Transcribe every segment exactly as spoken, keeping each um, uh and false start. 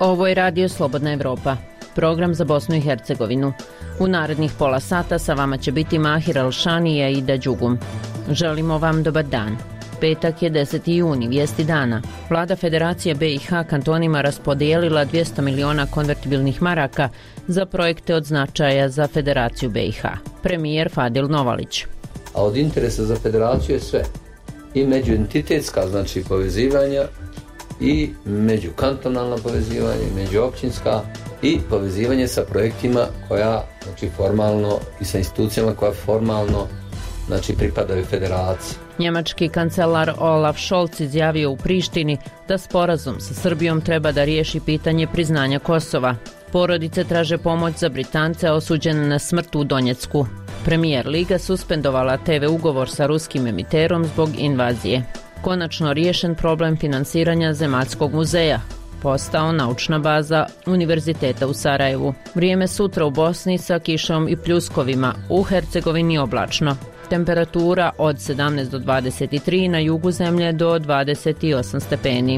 Ovo je Radio Slobodna Evropa, program za Bosnu i Hercegovinu. U narednih pola sata sa vama će biti Mahir Alšani i Aida Đugum. Želimo vam dobar dan. Petak je deseti juni, vijesti dana. Vlada Federacije B i H kantonima raspodijelila dvjesto miliona konvertibilnih maraka za projekte od značaja za Federaciju B i H. Premijer Fadil Novalić. A od interesa za Federaciju je sve. I međuentitetska, znači povezivanja, i međukantonalna povezivanja, i međuopćinska, i povezivanje sa projektima koja, znači formalno, i sa institucijama koja formalno, znači pripadaju Federaciji. Njemački kancelar Olaf Scholz izjavio u Prištini da sporazum sa Srbijom treba da riješi pitanje priznanja Kosova. Porodice traže pomoć za Britance osuđene na smrt u Donjecku. Premijer Liga suspendovala te ve ugovor sa ruskim emiterom zbog invazije. Konačno riješen problem finansiranja Zemaljskog muzeja. Postao naučna baza Univerziteta u Sarajevu. Vrijeme sutra u Bosni sa kišom i pljuskovima, u Hercegovini oblačno. Temperatura od sedamnaest do dvadeset tri, na jugu zemlje do dvadeset osam stepeni.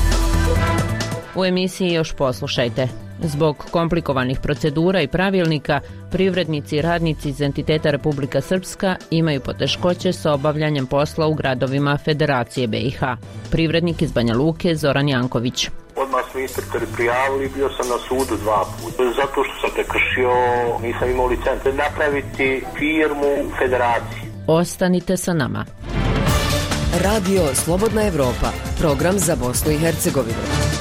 U emisiji još poslušajte. Zbog komplikovanih procedura i pravilnika, privrednici i radnici iz entiteta Republika Srpska imaju poteškoće sa obavljanjem posla u gradovima Federacije B i H. Privrednik iz Banja Luke Zoran Janković. Odmah su inspektori prijavili, bio sam na sudu dva puta. Zato što sam prekršio, nisam imao licence napraviti firmu Federacije. Ostanite sa nama. Radio Slobodna Evropa, program za Bosnu i Hercegovinu.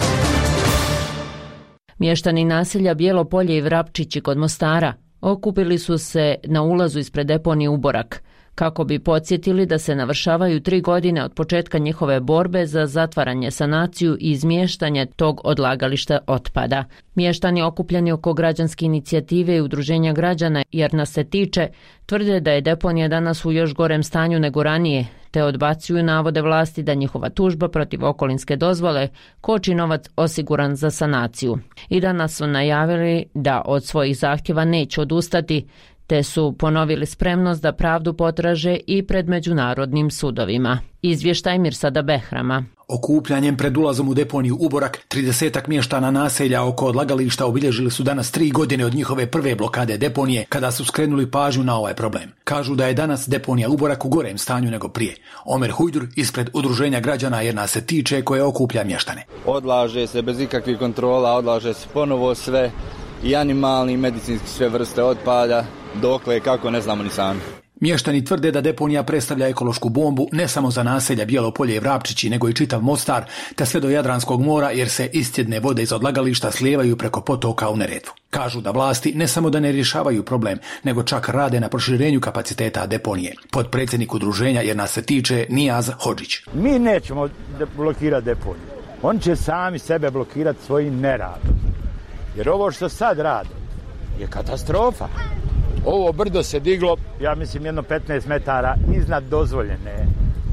Mještani naselja Bijelo Polje i Vrapčići kod Mostara okupili su se na ulazu ispred deponije Uborak, kako bi podsjetili da se navršavaju tri godine od početka njihove borbe za zatvaranje, sanaciju i izmještanje tog odlagališta otpada. Mještani okupljeni oko građanske inicijative i udruženja građana Jer nas se tiče, tvrde da je deponija danas u još gorem stanju nego ranije, te odbacuju navode vlasti da njihova tužba protiv okolinske dozvole koči novac osiguran za sanaciju. I danas su najavili da od svojih zahtjeva neće odustati, te su ponovili spremnost da pravdu potraže i pred međunarodnim sudovima. Izvještaj Mirsada Behrama. Okupljanjem pred ulazom u deponiju Uborak, tridesetak mještana naselja oko odlagališta obilježili su danas tri godine od njihove prve blokade deponije, kada su skrenuli pažnju na ovaj problem. Kažu da je danas deponija Uborak u gorem stanju nego prije. Omer Hujdur ispred udruženja građana Jer nas se tiče, koje okuplja mještane. Odlaže se bez ikakvih kontrola, odlaže se ponovo sve, i animalni i medicinski, sve vrste otpada, dokle kako ne znamo ni sami. Mještani tvrde da deponija predstavlja ekološku bombu ne samo za naselja Bijelo Polje i Vrapčići, nego i čitav Mostar, te sve do Jadranskog mora, jer se istjedne vode iz odlagališta slijevaju preko potoka u Neretvu. Kažu da vlasti ne samo da ne rješavaju problem, nego čak rade na proširenju kapaciteta deponije. Potpredsjednik udruženja Jer nas se tiče Nijaz Hodžić. Mi nećemo blokirati deponiju. Oni će sami sebe blokirati svojim neradom. Jer ovo što sad rade je katastrofa. Ovo brdo se diglo, ja mislim, jedno petnaest metara iznad dozvoljene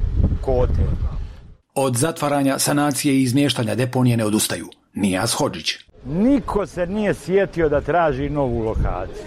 kote. Od zatvaranja, sanacije i izmještanja deponije ne odustaju. Nijaz Hodžić. Niko se nije sjetio da traži novu lokaciju.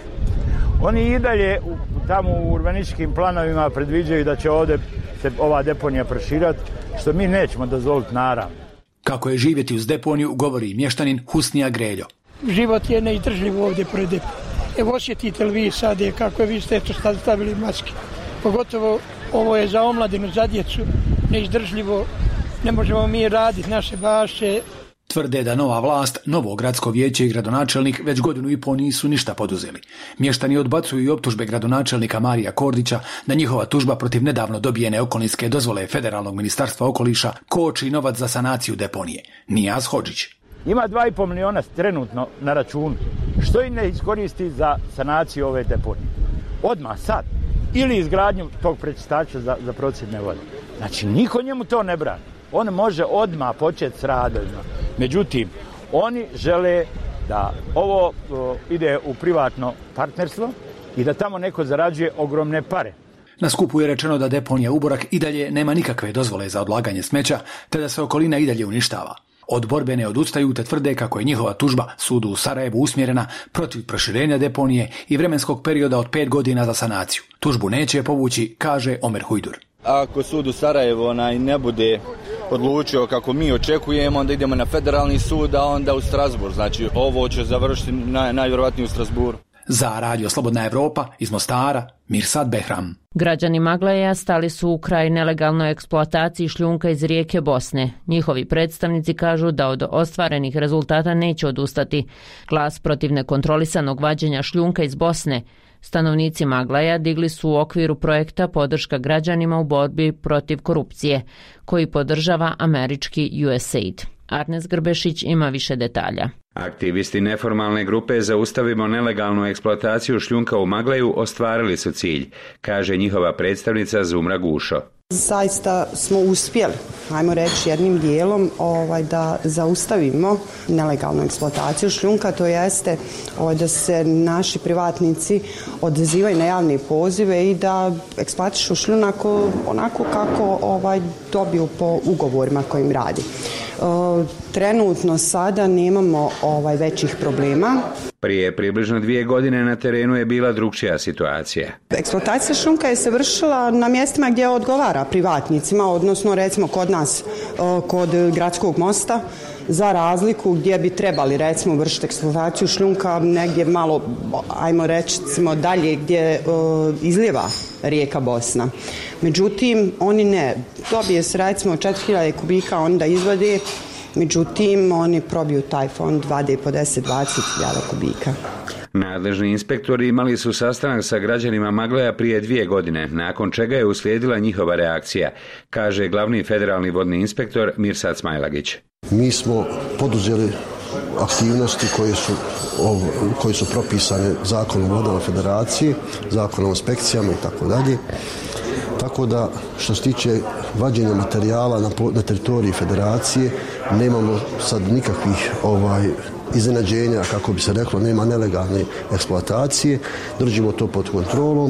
Oni i dalje u, tamo u urbanističkim planovima predviđaju da će ovdje se ova deponija proširati, što mi nećemo dozvoliti, naravno. Kako je živjeti uz deponiju, govori mještanin Husnija Greljo. Život je neizdržljiv ovdje pred deponijom. Evo, osjetite li vi sad je kako je vi ste eto stavili maske. Pogotovo ovo je za omladinu, za djecu, neizdržljivo. Ne možemo mi raditi naše baše. Tvrde da nova vlast, novo gradsko vijeće i gradonačelnik već godinu i pol nisu ništa poduzeli. Mještani odbacuju i optužbe gradonačelnika Marija Kordića da njihova tužba protiv nedavno dobijene okolinske dozvole Federalnog ministarstva okoliša koči novac za sanaciju deponije. Nijaz Hodžić. Ima dva i pol miliona trenutno na računu. Što i ne iskoristi za sanaciju ove deponije? Odmah sad. Ili izgradnju tog prečistača za, za procjedne vode. Znači, niko njemu to ne brani. On može odmah početi s radovima. Međutim, oni žele da ovo o, ide u privatno partnerstvo i da tamo neko zarađuje ogromne pare. Na skupu je rečeno da deponija Uborak i dalje nema nikakve dozvole za odlaganje smeća, te da se okolina i dalje uništava. Od borbe ne odustaju, te tvrde kako je njihova tužba sudu u Sarajevu usmjerena protiv proširenja deponije i vremenskog perioda od pet godina za sanaciju. Tužbu neće povući, kaže Omer Hujdur. Ako sud u Sarajevu onaj ne bude odlučio kako mi očekujemo, onda idemo na federalni sud, a onda u Strasbourg. Znači ovo će završiti naj, najvjerojatnije u Strasbourgu. Za Radio Slobodna Evropa iz Mostara, Mirsad Behram. Građani Magleja stali su u kraj nelegalnoj eksploataciji šljunka iz rijeke Bosne. Njihovi predstavnici kažu da od ostvarenih rezultata neće odustati. Glas protiv nekontrolisanog vađenja šljunka iz Bosne stanovnici Magleja digli su u okviru projekta Podrška građanima u borbi protiv korupcije, koji podržava američki U S A I D. Arnes Grbešić ima više detalja. Aktivisti neformalne grupe Zaustavimo nelegalnu eksploataciju šljunka u Magleju ostvarili su cilj, kaže njihova predstavnica Zumra Gušo. Zaista smo uspjeli, ajmo reći jednim dijelom, ovaj, da zaustavimo nelegalnu eksploataciju šljunka, to jeste ovaj, da se naši privatnici odazivaju na javne pozive i da eksploatišu šljunak onako kako ovaj, dobiju po ugovorima kojim radi. Trenutno sada nemamo ovaj, većih problema. Prije približno dvije godine na terenu je bila drukčija situacija. Eksploatacija šljunka je se vršila na mjestima gdje odgovara privatnicima, odnosno recimo kod nas, kod Gradskog mosta, za razliku gdje bi trebali recimo vršiti eksploataciju šljunka negdje malo, ajmo reći, dalje gdje izlijeva rijeka Bosna. Međutim, oni ne. Dobije se recimo četiri hiljade kubika, onda izvade, međutim, oni probiju taj fond, vade po deset do dvadeset hiljada kubika. Nadležni inspektori imali su sastanak sa građanima Magleja prije dvije godine, nakon čega je uslijedila njihova reakcija, kaže glavni federalni vodni inspektor Mirsad Smajlagić. Mi smo poduzeli aktivnosti koje su, koje su propisane zakonom o vodama federacije, zakonom o inspekcijama i tako dalje. Tako da, što se tiče vađenja materijala na, na teritoriji federacije, nemamo sad nikakvih ovaj, iznenađenja, kako bi se reklo, nema nelegalne eksploatacije, držimo to pod kontrolom.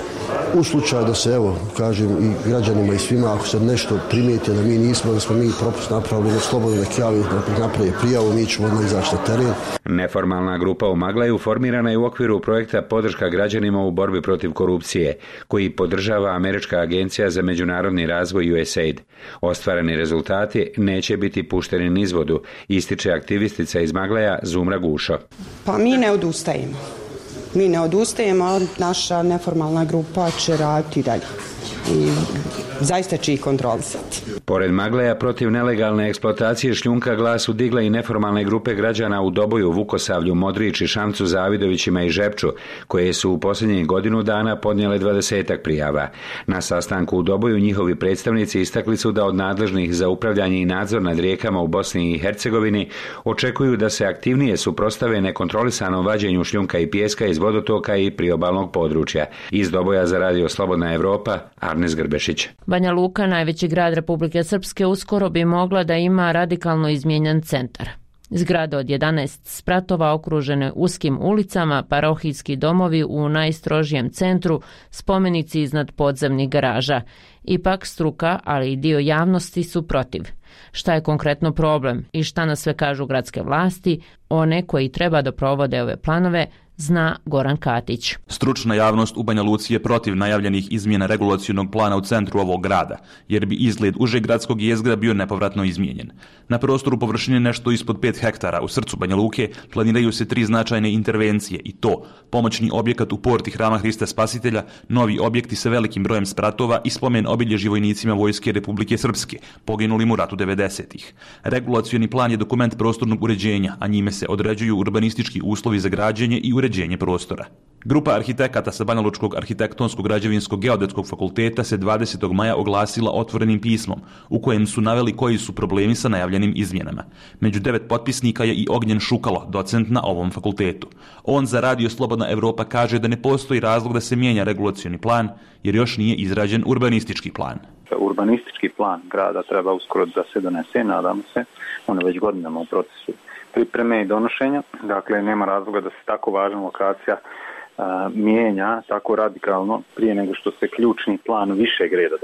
U slučaju da se, evo, kažem i građanima i svima, ako se nešto primijeti da mi nismo, da smo mi propust napravili, da slobodno nek javi, da napravi prijavu, mi ćemo odmah izaći na teren. Neformalna grupa u Magleju formirana je u okviru projekta Podrška građanima u borbi protiv korupcije, koji podržava Američka agencija za međunarodni razvoj U S A I D. Ostvareni rezultati neće biti pušteni niz vodu, ističe aktivistica iz Magleja Zumra Gušo. Pa mi ne odustajemo. Mi ne odustajemo, naša neformalna grupa će raditi dalje i zaista će ih kontrolisati. Pored Magleja protiv nelegalne eksploatacije šljunka glas su digle i neformalne grupe građana u Doboju, Vukosavlju, Modrići, Šamcu, Zavidovićima i Žepču, koje su u posljednjih godinu dana podnijele dvadesetak prijava. Na sastanku u Doboju njihovi predstavnici istakli su da od nadležnih za upravljanje i nadzor nad rijekama u Bosni i Hercegovini očekuju da se aktivnije suprotstave nekontrolisanom vađenju šljunka i pijeska iz vodotoka i priobalnog područja. Iz Doboja za Radio Slobodna Evropa, Arnes Grbešić. Banja Luka, najveći grad Republike Srpske, uskoro bi mogla da ima radikalno izmijenjen centar. Zgrade od jedanaest spratova okružene uskim ulicama, parohijski domovi u najstrožijem centru, spomenici iznad podzemnih garaža. Ipak struka, ali i dio javnosti su protiv. Šta je konkretno problem i šta nas sve kažu gradske vlasti, one koji treba da provode ove planove, zna Goran Katić. Stručna javnost u Banja Luci je protiv najavljenih izmjena regulacionog plana u centru ovog grada, jer bi izgled užeg gradskog jezgra bio nepovratno izmijenjen. Na prostoru površine nešto ispod pet hektara u srcu Banja Luke planiraju se tri značajne intervencije i to pomoćni objekat u porti Hrama Hrista Spasitelja, novi objekti sa velikim brojem spratova i spomen obilježi vojnicima Vojske Republike Srpske, poginulim u ratu devedesetih. Regulacioni plan je dokument prostornog uređenja, a njime se određuju urbanistički uslovi za građenje i uređenje prostora. Grupa arhitekata sa Banjalučkog arhitektonsko-građevinskog fakulteta se dvadesetog maja oglasila otvorenim pismom, u kojem su naveli koji su problemi sa najavljenim izmjenama. Među devet potpisnika je i Ognjen Šukalo, docent na ovom fakultetu. On za Radio Slobodna Evropa kaže da ne postoji razlog da se mijenja regulacioni plan, jer još nije izrađen urbanistički plan. Urbanistički plan grada treba uskoro da se donese, nadamo se, on je već godinama u procesu pripreme i donošenja, dakle nema razloga da se tako važna lokacija a, mijenja tako radikalno prije nego što se ključni plan višeg reda donese.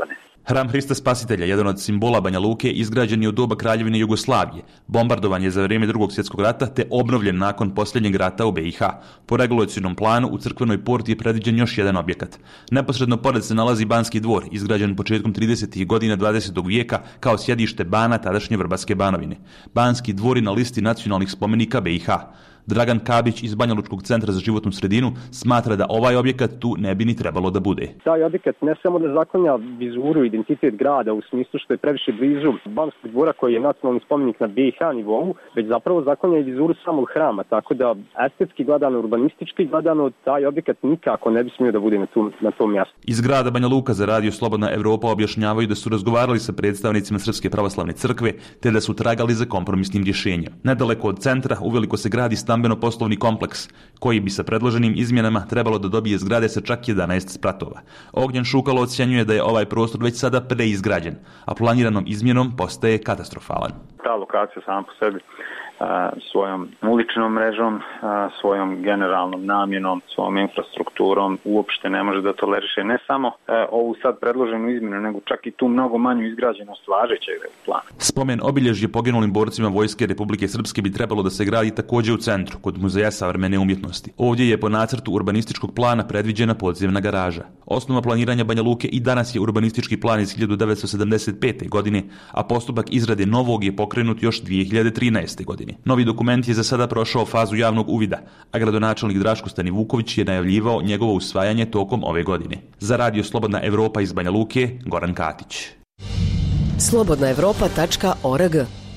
Hram Hrista Spasitelja, jedan od simbola Banja Luke, izgrađen je u doba Kraljevine Jugoslavije, bombardovan je za vrijeme Drugog svjetskog rata te obnovljen nakon posljednjeg rata u B i H. Po regulacionom planu u crkvenoj porti je predviđen još jedan objekat. Neposredno pored se nalazi Banski dvor, izgrađen početkom tridesetih godina dvadesetog vijeka kao sjedište bana tadašnje Vrbatske Banovine. Banski dvor je na listi nacionalnih spomenika B i H. Dragan Kabić iz Banjalučkog centra za životnu sredinu smatra da ovaj objekat tu ne bi ni trebalo da bude. Taj objekat ne samo da zaklanja vizuru, identitet grada u smislu što je previše blizu Banskog dvora koji je nacionalni spomenik na B i H nivou, već zapravo zaklanja i vizuru samog hrama, tako da estetski gledano, urbanistički gledano, taj objekat nikako ne bi smio da bude na tom, na tom mjestu. Iz grada Banja Luka za radio Slobodna Evropa objašnjavaju da su razgovarali sa predstavnicima Srpske pravoslavne crkve te da su tragali za kompromisnim rješenjem. Nedaleko od centra uveliko se gradi stambeno-poslovni kompleks, koji bi sa predloženim izmjenama trebalo da dobije zgrade sa čak jedanaest spratova. Ognjen Šukalo ocjenjuje da je ovaj prostor već sada preizgrađen, a planiranom izmjenom postaje katastrofalan. Ta lokacija sama po sebi svojom uličnom mrežom, svojom generalnom namjenom, svojom infrastrukturom uopšte ne može da toleriše ne samo ovu sad predloženu izmjenu, nego čak i tu mnogo manju izgrađenost važećeg plana. Spomen obilježje poginulim borcima Vojske Republike Srpske bi trebalo da se gradi također u centru, kod Muzeja savremene umjetnosti. Ovdje je po nacrtu urbanističkog plana predviđena podzemna garaža. Osnova planiranja Banja Luke i danas je urbanistički plan iz hiljadu devetsto sedamdeset pete. godine, a postupak izrade novog je pokrenut još dvije hiljade trinaeste. godine. Novi dokument je za sada prošao fazu javnog uvida, a gradonačelnik Draško Stanivuković je najavljivao njegovo usvajanje tokom ove godine. Za radio Slobodna Evropa iz Banja Luke, Goran Katić. slobodna evropa tačka org.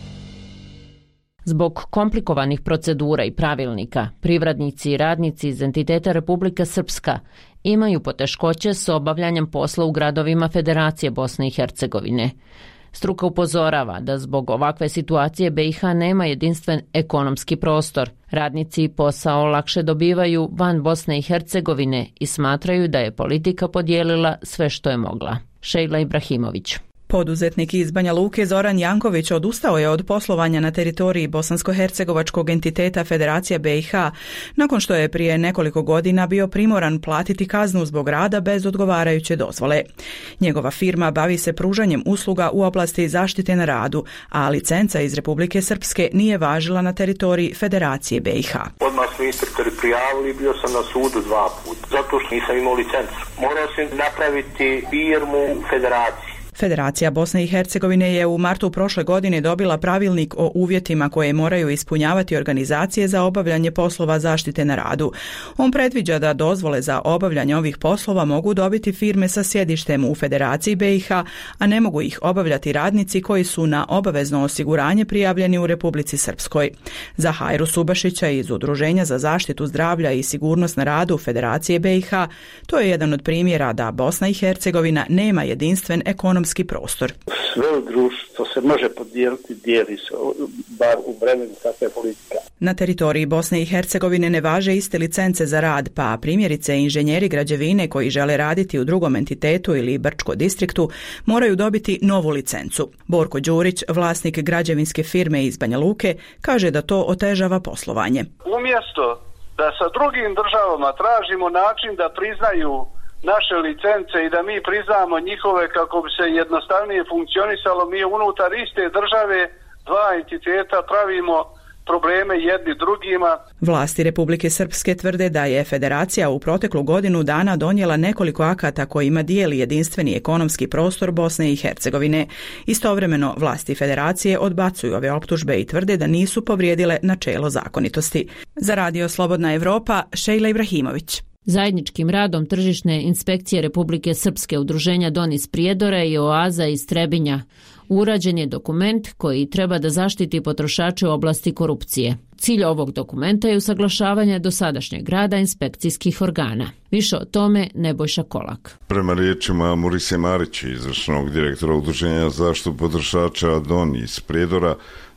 Zbog komplikovanih procedura i pravilnika, privrednici i radnici iz entiteta Republika Srpska imaju poteškoće s obavljanjem posla u gradovima Federacije Bosne i Hercegovine. Struka upozorava da zbog ovakve situacije B i H nema jedinstven ekonomski prostor. Radnici posao lakše dobivaju van Bosne i Hercegovine i smatraju da je politika podijelila sve što je mogla. Šejla Ibrahimović. Poduzetnik iz Banja Luke Zoran Janković odustao je od poslovanja na teritoriji bosansko-hercegovačkog entiteta Federacija B i H, nakon što je prije nekoliko godina bio primoran platiti kaznu zbog rada bez odgovarajuće dozvole. Njegova firma bavi se pružanjem usluga u oblasti zaštite na radu, a licenca iz Republike Srpske nije važila na teritoriji Federacije B i H. Odmah smo inspektori prijavili, bio sam na sudu dva puta, zato što nisam imao licencu. Morao sam napraviti firmu Federacije. Federacija Bosne i Hercegovine je u martu prošle godine dobila pravilnik o uvjetima koje moraju ispunjavati organizacije za obavljanje poslova zaštite na radu. On predviđa da dozvole za obavljanje ovih poslova mogu dobiti firme sa sjedištem u Federaciji B i H, a ne mogu ih obavljati radnici koji su na obavezno osiguranje prijavljeni u Republici Srpskoj. Za Hajru Subašića iz Udruženja za zaštitu zdravlja i sigurnost na radu Federacije B i H, to je jedan od primjera da Bosna i Hercegovina nema jedinstven ekonomski prostor. Sve u društvu se može podijeliti, dijeli se, bar u vremenu takve politika. Na teritoriji Bosne i Hercegovine ne važe iste licence za rad, pa primjerice inženjeri građevine koji žele raditi u drugom entitetu ili Brčko distriktu moraju dobiti novu licencu. Borko Đurić, vlasnik građevinske firme iz Banja Luke, kaže da to otežava poslovanje. Umjesto da sa drugim državama tražimo način da priznaju naše licence i da mi priznamo njihove kako bi se jednostavnije funkcionisalo, mi unutar iste države dva entiteta pravimo probleme jedni drugima. Vlasti Republike Srpske tvrde da je Federacija u proteklu godinu dana donijela nekoliko akata kojima dijeli jedinstveni ekonomski prostor Bosne i Hercegovine. Istovremeno vlasti Federacije odbacuju ove optužbe i tvrde da nisu povrijedile načelo zakonitosti. Za radio Slobodna Evropa, Šejla Ibrahimović. Zajedničkim radom tržišne inspekcije Republike Srpske, udruženja Donis Prijedora i Oaza iz Trebinja urađen je dokument koji treba da zaštiti potrošače u oblasti korupcije. Cilj ovog dokumenta je usaglašavanje dosadašnjeg rada inspekcijskih organa. Više o tome Nebojša Kolak. Prema riječima Murise Marića, izvršnog direktora udruženja zaštitu potrošača Donis Prijedora,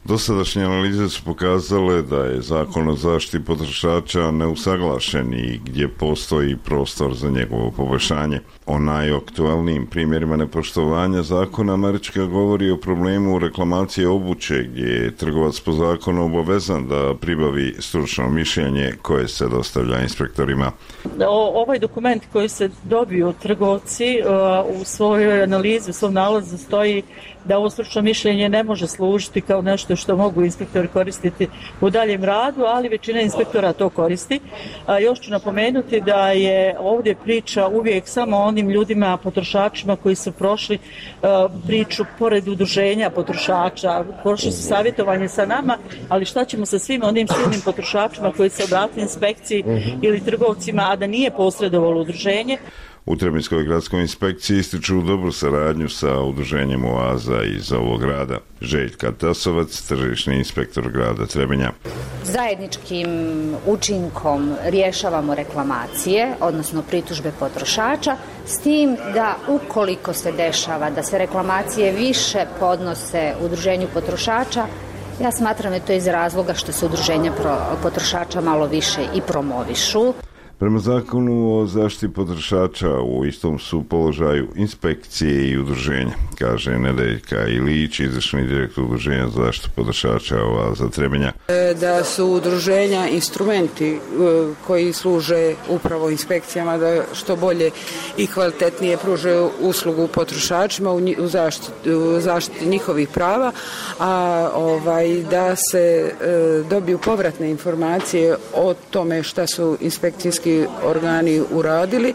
Dosadašnje analize su pokazale da je zakon o zaštiti potrošača neusaglašen i gdje postoji prostor za njegovo poboljšanje. O najaktualnijim primjerima nepoštovanja zakona američka govori o problemu reklamacije obuće, gdje je trgovac po zakonu obavezan da pribavi stručno mišljenje koje se dostavlja inspektorima. O, ovaj dokument koji se dobiju trgovci uh, u svojoj analizi, u svom nalazu stoji da ovo stručno mišljenje ne može služiti kao nešto što mogu inspektori koristiti u daljem radu, ali većina inspektora to koristi. A, još ću napomenuti da je ovdje priča uvijek samo o onim ljudima, potrošačima koji su prošli a, priču pored udruženja potrošača, prošli su savjetovanje sa nama, ali šta ćemo sa svim onim silnim potrošačima koji se obratili inspekciji ili trgovcima, a da nije posredovalo udruženje. U Trebinjskoj gradskoj inspekciji ističu dobru saradnju sa udruženjem Oaza iz ovog grada. Željka Tasovac, tržišni inspektor grada Trebinja. Zajedničkim učinkom rješavamo reklamacije, odnosno pritužbe potrošača, s tim da ukoliko se dešava da se reklamacije više podnose udruženju potrošača, ja smatram da to iz razloga što se udruženja potrošača malo više i promovišu. Prema zakonu o zaštiti potrošača u istom su položaju inspekcije i udruženja, kaže Nedeljka Ilić, izvršni direktor udruženja za zaštitu potrošača Oaza Trebinja. Da su udruženja instrumenti koji služe upravo inspekcijama da što bolje i kvalitetnije pružaju uslugu potrošačima u zaštiti, u zaštiti njihovih prava, a ovaj, da se dobiju povratne informacije o tome šta su inspekcijski organi uradili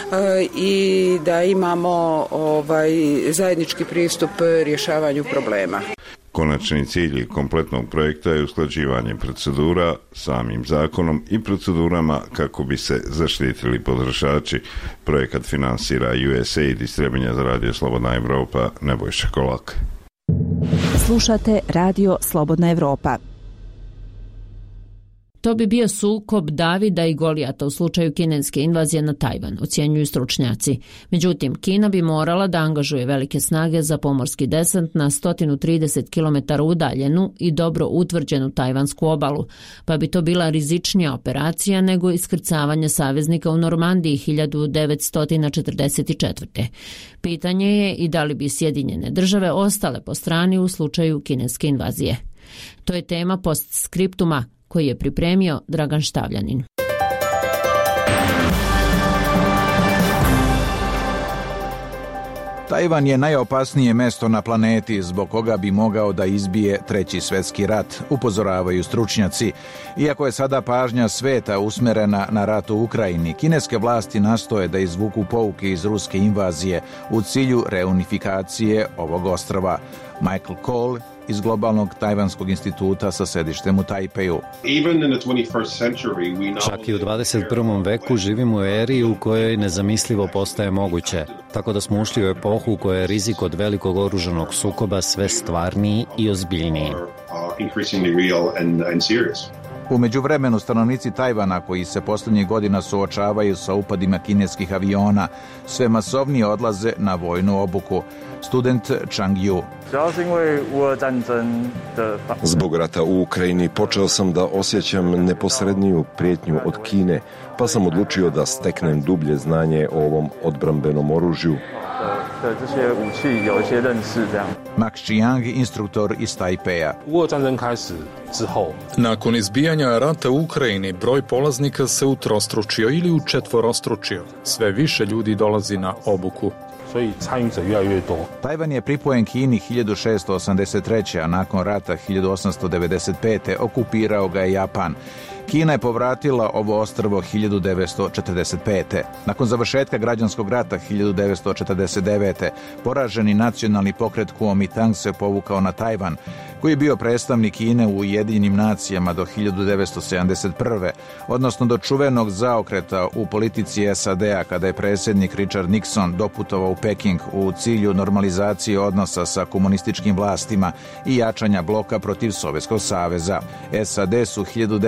i da imamo ovaj zajednički pristup rješavanju problema. Konačni cilj kompletnog projekta je usklađivanje procedura samim zakonom i procedurama kako bi se zaštitili potrošači. Projekat finansira U S A I D iz Trebinja za Radio Slobodna Evropa, Nebojša Kolak. Slušate Radio Slobodna Evropa. To bi bio sukob Davida i Golijata u slučaju kineske invazije na Tajvan, ocjenjuju stručnjaci. Međutim, Kina bi morala da angažuje velike snage za pomorski desant na sto trideset kilometara udaljenu i dobro utvrđenu tajvansku obalu, pa bi to bila rizičnija operacija nego iskrcavanje saveznika u Normandiji hiljadu devetsto četrdeset četvrte. Pitanje je i da li bi Sjedinjene države ostale po strani u slučaju kineske invazije. To je tema postskriptuma koji je pripremio Dragan Štavljanin. Tajvan je najopasnije mesto na planeti zbog koga bi mogao da izbije treći svjetski rat, upozoravaju stručnjaci. Iako je sada pažnja sveta usmerena na rat u Ukrajini, kineske vlasti nastoje da izvuku pouke iz ruske invazije u cilju reunifikacije ovog ostrva. Michael Cole iz Globalnog tajvanskog instituta sa sedištem u Tajpeju. Čak i u dvadeset prvom veku živimo u eri u kojoj nezamislivo postaje moguće, tako da smo ušli u epohu u kojoj je rizik od velikog oružanog sukoba sve stvarniji i ozbiljniji. U međuvremenu stanovnici Tajvana, koji se posljednjih godina suočavaju sa upadima kineskih aviona, sve masovnije odlaze na vojnu obuku. Student Chang Yu. Zbog rata u Ukrajini počeo sam da osjećam neposredniju prijetnju od Kine, pa sam odlučio da steknem dublje znanje o ovom odbrambenom oružju. Max Chiang, instruktor iz Tajpeja. Nakon izbijanja rata u Ukrajini, broj polaznika se utrostručio ili učetvorostručio. Sve više ljudi dolazi na obuku. Tajvan je pripojen Kini hiljadu šessto osamdeset treće. a nakon rata hiljadu osamsto devedeset pete. okupirao ga je Japan. Kina je povratila ovo ostrvo hiljadu devetsto četrdeset pete. Nakon završetka građanskog rata hiljadu devetsto četrdeset devete. poraženi nacionalni pokret Kuomintang se povukao na Tajvan, koji je bio predstavnik Kine u Ujedinjenim nacijama do hiljadu devetsto sedamdeset prve. odnosno do čuvenog zaokreta u politici S A D-a kada je predsjednik Richard Nixon doputovao u Peking u cilju normalizacije odnosa sa komunističkim vlastima i jačanja bloka protiv Sovjetskog saveza. S A D su hiljadu devetsto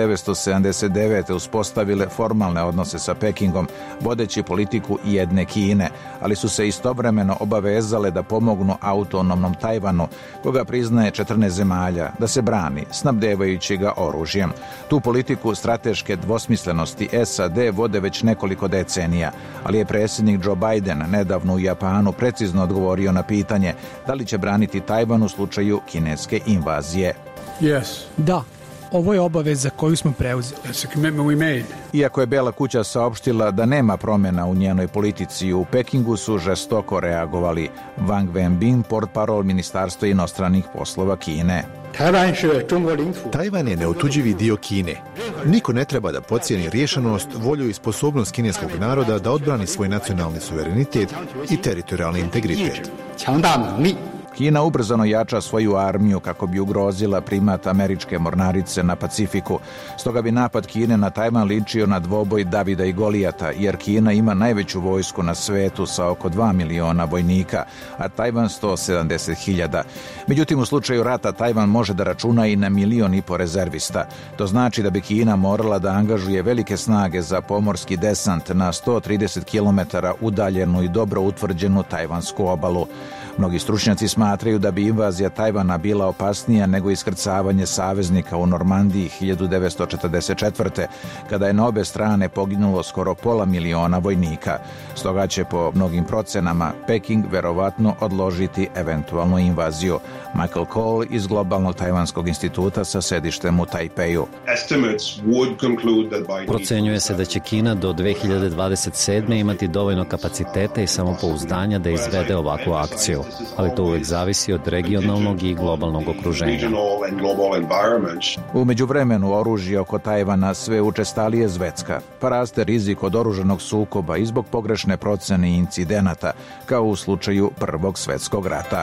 sedamdeset devete uspostavile formalne odnose sa Pekingom, vodeći politiku jedne Kine, ali su se istovremeno obavezale da pomognu autonomnom Tajvanu, koga priznaje četrnaest zemalja, da se brani, snabdevajući ga oružjem. Tu politiku strateške dvosmislenosti S A D vode već nekoliko decenija, ali je predsjednik Joe Biden nedavno u Japanu precizno odgovorio na pitanje da li će braniti Tajvan u slučaju kineske invazije. Yes. Da. Ovo je obaveza koju smo preuzeli. That's a commitment we made. Iako je Bela kuća saopštila da nema promjena u njenoj politici, u Pekingu su žestoko reagovali. Wang Wenbin, portparol Ministarstva inostranih poslova Kine. Tajvan je neotuđivi dio Kine. Niko ne treba da podcijeni rješenost, volju i sposobnost kineskog naroda da odbrani svoj nacionalni suverenitet i teritorijalni integritet. Kina ubrzano jača svoju armiju kako bi ugrozila primat američke mornarice na Pacifiku. Stoga bi napad Kine na Tajvan ličio na dvoboj Davida i Golijata, jer Kina ima najveću vojsku na svetu sa oko dva miliona vojnika, a Tajvan sto sedamdeset hiljada. Međutim, u slučaju rata Tajvan može da računa i na milion i po rezervista. To znači da bi Kina morala da angažuje velike snage za pomorski desant na sto trideset kilometara udaljenu i dobro utvrđenu tajvansku obalu. Mnogi stručnjaci smatraju da bi invazija Tajvana bila opasnija nego iskrcavanje saveznika u Normandiji hiljadu devetsto četrdeset četvrte. kada je na obe strane poginulo skoro pola miliona vojnika. Stoga će po mnogim procenama Peking verovatno odložiti eventualnu invaziju. Michael Cole iz Globalnog tajvanskog instituta sa sedištem u Tajpeju. Procenjuje se da će Kina do dve hiljade dvadeset sedme imati dovoljno kapaciteta i samopouzdanja da izvede ovakvu akciju, ali to uvek zavisi od regionalnog i globalnog okruženja. U međuvremenu oružje oko Tajvana sve učestalije zvecka, pa raste rizik od oružanog sukoba i zbog pogrešne procene i incidenata, kao u slučaju Prvog svetskog rata.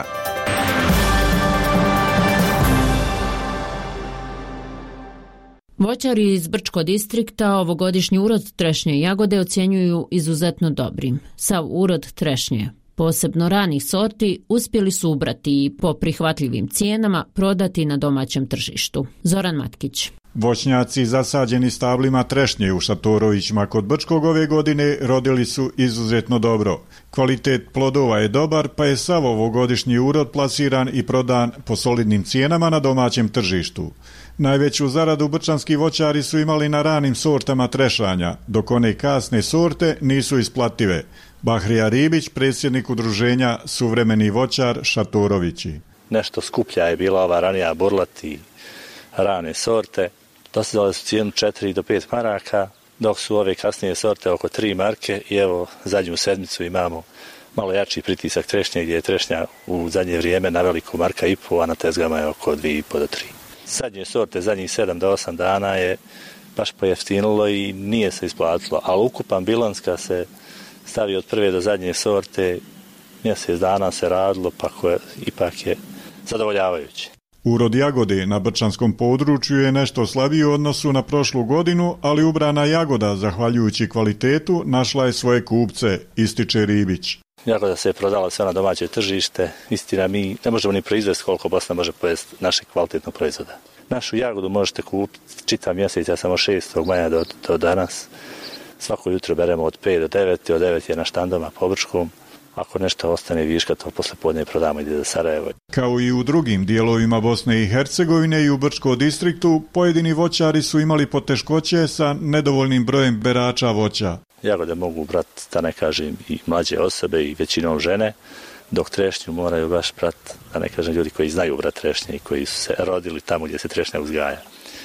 Voćari iz Brčko distrikta ovogodišnji urod trešnje i jagode ocjenjuju izuzetno dobrim. Sav urod trešnje, posebno ranih sorti, uspjeli su ubrati i po prihvatljivim cijenama prodati na domaćem tržištu. Zoran Matkić. Voćnjaci zasađeni stablima trešnje u Šatorovićima kod Brčkog ove godine rodili su izuzetno dobro. Kvalitet plodova je dobar, pa je sav ovogodišnji urod plasiran i prodan po solidnim cijenama na domaćem tržištu. Najveću zaradu brčanski voćari su imali na ranim sortama trešanja, dok one kasne sorte nisu isplative. Bahrija Ribić, predsjednik udruženja Suvremeni voćar Šatorovići. Nešto skuplja je bila ova ranija burlat i rane sorte. Dosezale su cijenu četiri do pet maraka, dok su ove kasnije sorte oko tri marke i evo zadnju sedmicu imamo malo jači pritisak trešnje gdje je trešnja u zadnje vrijeme na veliku marka i po, a na tezgama je oko dvije i po do tri. Sadnje sorte zadnjih sedam do osam dana je baš pojeftinilo i nije se isplatilo, ali ukupan bilans kad se stavi od prve do zadnje sorte, mjesec dana se radilo, pa koje ipak je zadovoljavajuće. Urod jagode na brčanskom području je nešto slabiji u odnosu na prošlu godinu, ali ubrana jagoda, zahvaljujući kvalitetu, našla je svoje kupce, ističe Ribić. Jagoda se je prodala sve na domaće tržište, istina mi ne možemo ni proizvesti koliko Bosna može pojesti našeg kvalitetnog proizvoda. Našu jagodu možete kupiti čitav mjesec, ja samo šestog maja do, do danas. Svako jutro beremo od pet do devet, od devet je na štandama po Brčkom. Ako nešto ostane viška, to posle podne prodamo ide za Sarajevo. Kao i u drugim dijelovima Bosne i Hercegovine i u Brčko distriktu, pojedini voćari su imali poteškoće sa nedovoljnim brojem berača voća. Jagode mogu brati, da ne kažem, i mlađe osobe i većinom žene, dok trešnju moraju baš brati, da ne kažem, ljudi koji znaju brati trešnje i koji su se rodili tamo gdje se trešnja uzgaja.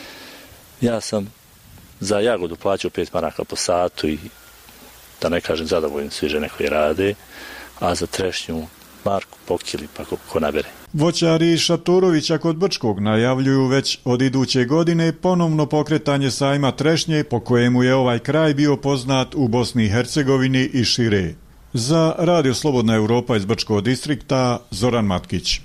Ja sam za jagodu plaćao pet maraka po satu i, da ne kažem, zadovoljni svi žene koji rade, a za trešnju marku po kili pa ko, ko nabere. Voćari iz Šatorovića kod Brčkog najavljuju već od iduće godine ponovno pokretanje sajma trešnje po kojemu je ovaj kraj bio poznat u Bosni i Hercegovini i šire. Za Radio Slobodna Europa iz Brčkog distrikta, Zoran Matkić.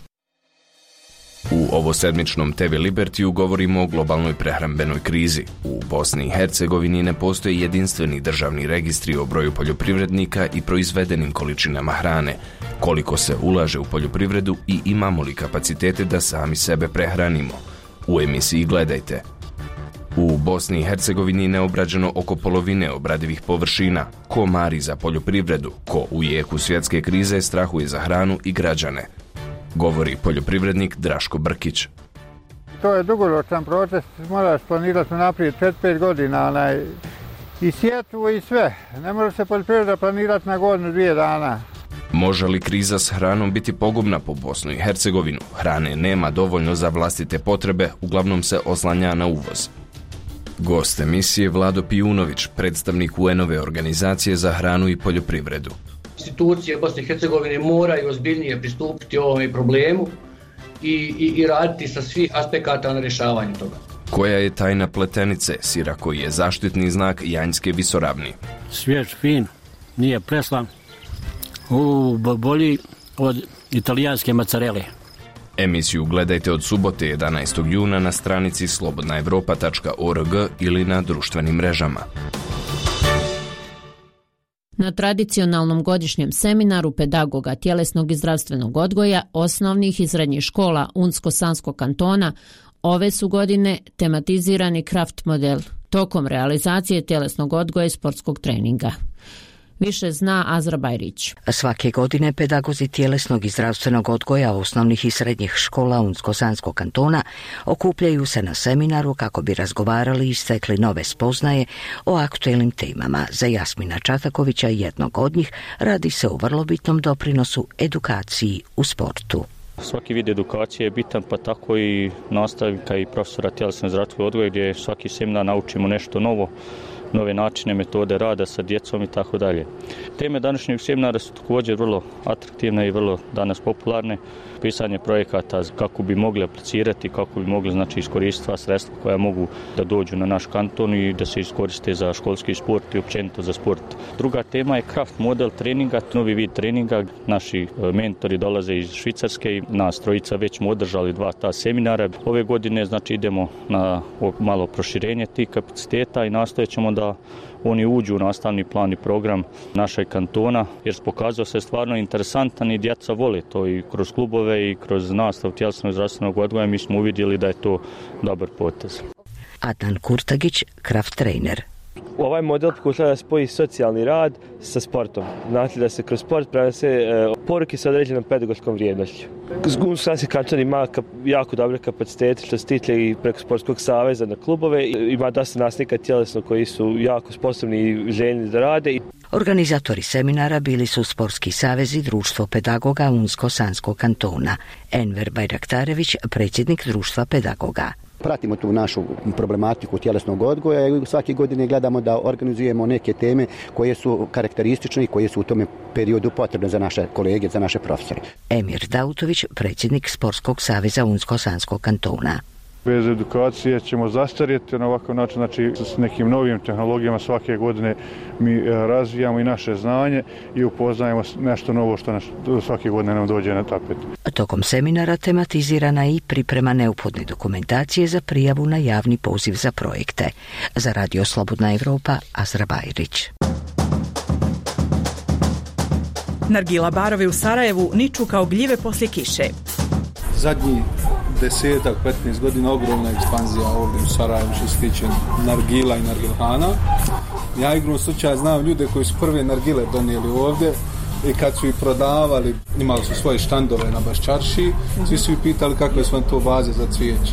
U ovosedmičnom te ve Libertiju govorimo o globalnoj prehrambenoj krizi. U Bosni i Hercegovini ne postoje jedinstveni državni registri o broju poljoprivrednika i proizvedenim količinama hrane, koliko se ulaže u poljoprivredu i imamo li kapacitete da sami sebe prehranimo. U emisiji Gledajte. U Bosni i Hercegovini neobrađeno oko polovine obradivih površina. Ko mari za poljoprivredu, ko u jeku svjetske krize strahuje za hranu i građane, govori poljoprivrednik Draško Brkić. To je dugoročan proces, moraš planirati naprijed četiri pet godina, onaj, i sjetvu i sve. Ne može se poljoprivreda planirati na godinu dvije dana. Može li kriza s hranom biti pogubna po Bosnu i Hercegovinu? Hrane nema dovoljno za vlastite potrebe, uglavnom se oslanja na uvoz. Gost emisije Vlado Pijunović, predstavnik U N-ove organizacije za hranu i poljoprivredu. Institucije Bosne i Hercegovine moraju ozbiljnije pristupiti ovom problemu i, i, i raditi sa svih aspekata na rješavanju toga. Koja je tajna pletenice sira koji je zaštitni znak Janjske visoravni? Svjež, fin, nije preslan, u bolji od italijanske mozzarele. Emisiju gledajte od subote jedanaestog juna na stranici slobodna evropa tačka org ili na društvenim mrežama. Na tradicionalnom godišnjem seminaru pedagoga tjelesnog i zdravstvenog odgoja osnovnih i srednjih škola Unsko-Sanskog kantona ove su godine tematizirani kraft model tokom realizacije tjelesnog odgoja i sportskog treninga. Više zna Azra Bajrić. Svake godine pedagozi tjelesnog i zdravstvenog odgoja osnovnih i srednjih škola Unsko-Sanskog kantona okupljaju se na seminaru kako bi razgovarali i stekli nove spoznaje o aktuelnim temama. Za Jasmina Čatakovića, jednog od njih, radi se o vrlo bitnom doprinosu edukaciji u sportu. Svaki vid edukacije je bitan, pa tako i nastavnika i profesora tjelesnog i zdravstvenog odgoja, gdje svaki seminar naučimo nešto novo, nove načine, metode rada sa djecom i tako dalje. Teme današnjeg seminara su također vrlo atraktivne i vrlo danas popularne. Pisanje projekata kako bi mogli aplicirati, kako bi mogli znači iskoristiti sva sredstva koja mogu da dođu na naš kanton i da se iskoriste za školski sport i općenito za sport. Druga tema je kraft model treninga, novi vid treninga. Naši mentori dolaze iz Švicarske i nas trojica već smo održali dva ta seminara. Ove godine znači idemo na malo proširenje tih kapaciteta i nastojat ćemo da oni uđu u nastavni plan i program našeg kantona, jer pokazao se stvarno interesantan i djeca vole to i kroz klubove i kroz nastav tjelesnog i zdravstvenog odgoja mi smo uvidjeli da je to dobar potez. Adnan Kurtagić, kraft trener. Ovaj model pokušava da spoji socijalni rad sa sportom. Znači da se kroz sport prenose e, poruke sa određenom pedagoškom vrijednošću. Unsko-Sanski kanton ima kap, jako dobre kapacitete što se tiče i preko sportskog saveza na klubove. Ima dosta nastavnika tjelesno koji su jako sposobni i željni da rade. Organizatori seminara bili su Sportski savez i Društvo pedagoga Unsko-Sanskog kantona. Enver Bajraktarević, predsjednik Društva pedagoga. Pratimo tu našu problematiku tjelesnog odgoja i svake godine gledamo da organizujemo neke teme koje su karakteristične i koje su u tome periodu potrebne za naše kolege, za naše profesore. Emir Dautović, predsjednik Sportskog saveza Unsko-Sanskog kantona. Bez edukacije ćemo zastarjeti na ovakav način, znači s nekim novim tehnologijama svake godine mi razvijamo i naše znanje i upoznajemo nešto novo što nas svake godine nam dođe na tapet. Tokom seminara tematizirana i priprema neophodne dokumentacije za prijavu na javni poziv za projekte. Za Radio Slobodna Evropa, Azra Bajrić. Nargila barovi u Sarajevu niču kao gljive poslije kiše. Zadnji desetak, petnaest godina ogromna ekspanzija ovdje u Sarajevu što se tiče nargila i nargilhana. Ja igrom slučaja znam ljude koji su prve nargile donijeli ovdje i kad su ih prodavali, imali su svoje štandove na Baščarši, svi su ih pitali kakve su vam to baze za cvijeće.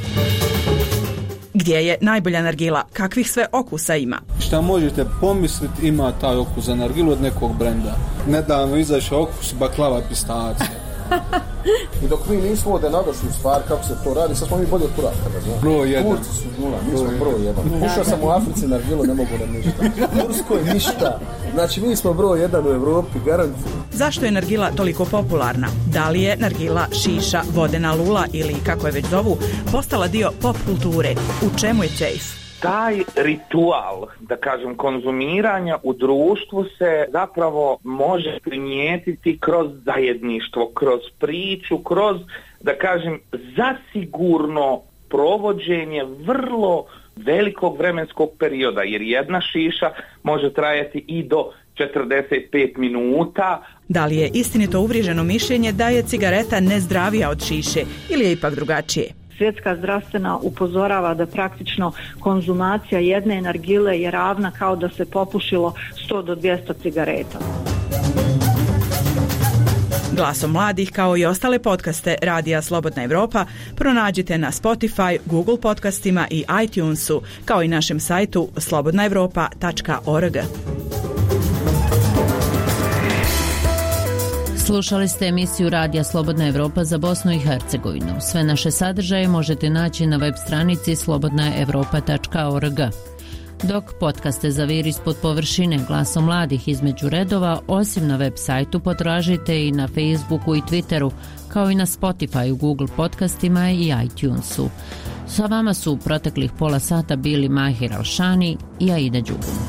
Gdje je najbolja nargila? Kakvih sve okusa ima? Šta možete pomisliti ima taj okus za nargilu od nekog brenda. Nedavno izašao okus baklava pistacija. I dok mi nismo ovdje nadošli u stvar kako se to radi, sad smo mi bolje od Turaka, da znam. Broj jedan. Turci su nula, mi smo broj jedan. Ušao sam u Africi na nargilu, ne mogu nam ništa. Turskoj ništa. Znači mi smo broj jedan u Evropi, garantujem. Zašto je nargila toliko popularna? Da li je nargila, šiša, vodena lula ili, kako je već zovu, postala dio pop kulture? U čemu je ćejf? Taj ritual, da kažem, konzumiranja u društvu se zapravo može primijetiti kroz zajedništvo, kroz priču, kroz, da kažem, zasigurno provođenje vrlo velikog vremenskog perioda, jer jedna šiša može trajati i do četrdeset pet minuta. Da li je istinito uvriježeno mišljenje da je cigareta nezdravija od šiše ili je ipak drugačije? Svjetska zdravstvena upozorava da praktično konzumacija jedne nargile je ravna kao da se popušilo sto do dvjesto cigareta. Glasom mladih, kao i ostale podcaste Radija Slobodna Evropa, pronađite na Spotify, Google podcastima i iTunesu, kao i našem sajtu slobodna evropa tačka org. Slušali ste emisiju Radija Slobodna Evropa za Bosnu i Hercegovinu. Sve naše sadržaje možete naći na web stranici slobodna evropa tačka org. Dok podcaste za Vir ispod površine Glasom mladih između redova, osim na web sajtu, potražite i na Facebooku i Twitteru, kao i na Spotify, Google podcastima i iTunesu. Sa vama su u proteklih pola sata bili Mahir Alšani i Aida Đugum.